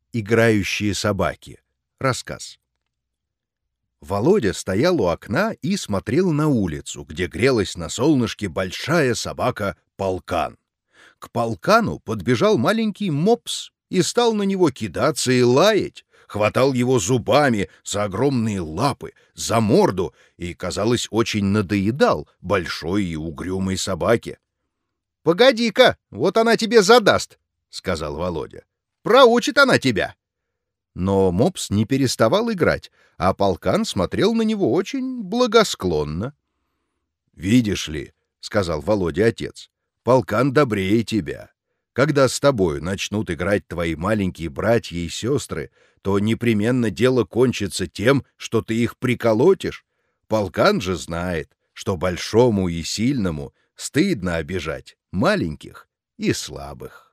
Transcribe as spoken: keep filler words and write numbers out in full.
Играющие собаки. Рассказ. Володя стоял у окна и смотрел на улицу, где грелась на солнышке большая собака Полкан. К Полкану подбежал маленький мопс и стал на него кидаться и лаять, хватал его зубами за огромные лапы, за морду и, казалось, очень надоедал большой и угрюмой собаке. — Погоди-ка, вот она тебе задаст, — сказал Володя. — Проучит она тебя. Но мопс не переставал играть, а Полкан смотрел на него очень благосклонно. — Видишь ли, — сказал Володе отец, — Полкан добрее тебя. Когда с тобою начнут играть твои маленькие братья и сестры, то непременно дело кончится тем, что ты их приколотишь. Полкан же знает, что большому и сильному стыдно обижать маленьких и слабых.